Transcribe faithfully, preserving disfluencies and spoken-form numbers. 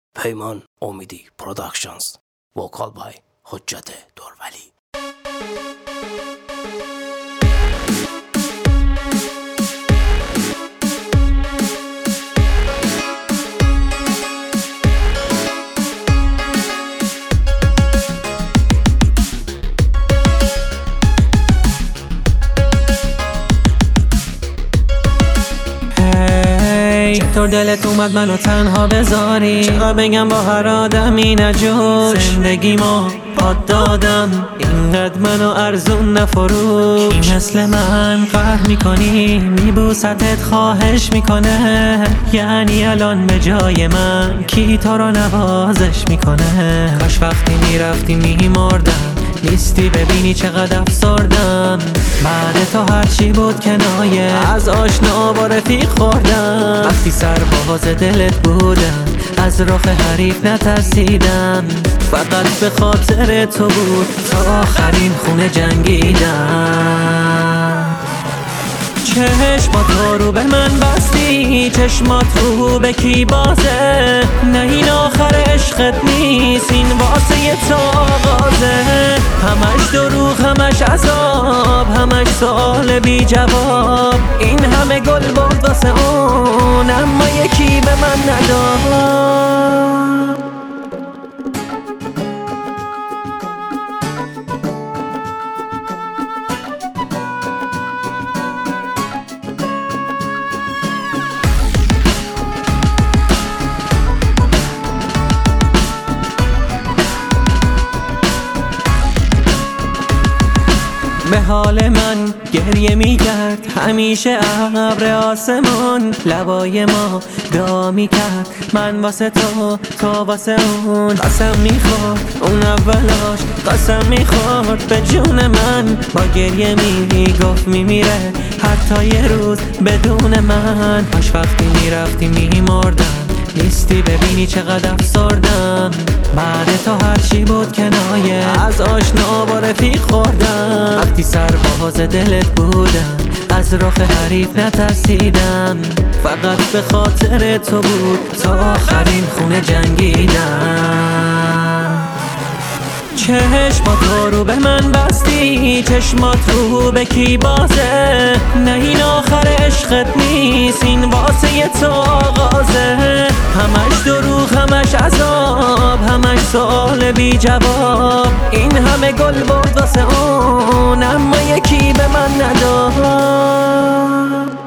پیمان امیدی پروداکشنز. وکال بای حجت دورولی. چطور دلت اومد منو تنها بذاری؟ چرا بگم با هر آدمی نجوش؟ زندگیمو پاد دادم اینقدر منو ارزون نفروش. این مثل من قهر میکنی میبوستت خواهش میکنه، یعنی الان به جای من کی تو رو نوازش میکنه؟ کاش وقتی میرفتی میمردم نیستی ببینی چقدر افسردم. بعد تو هرچی بود کنایه از آشنا با رفیق خوردم. وقتی سرباز دلت بودم از رخ حریف نترسیدم، فقط به خاطر تو بود تا آخرین خونه جنگیدم. چشمات رو به من بستی، چشمات رو به کی بازه؟ نه این آخر عشقت نیست، این واسه تو آغازه. همش دروغ، همش عذاب، همش سوال بی جواب. این همه گل برد واسه اون، اما یکی به من نداد. به حال من گریه میکرد همیشه ابر آسمان، لبای ما دعا میکرد من واسه تو تو واسه اون. قسم میخورد اون اولاش، قسم میخورد به جون من، با گریه میگفت میمیره حتی یه روز بدون من. کاش وقتی میرفتی میمردم نیستی ببینی چقدر افسردم. بعد تو هرچی بود کنایه از آشنا با رفیق خوردم. وقتی سرباز دلت بودم از رخ حریف نترسیدم، فقط به خاطر تو بود تا آخرین خونه جنگیدم. چشمات رو به من بستی، چشمات رو به کی بازه؟ نه این آخر عشقت نیست، این واسه تو آغازه. همش دروغ، همش عذاب، همش سوال بی جواب. این همه گل برد واسه اون، اما یکی به من نداد.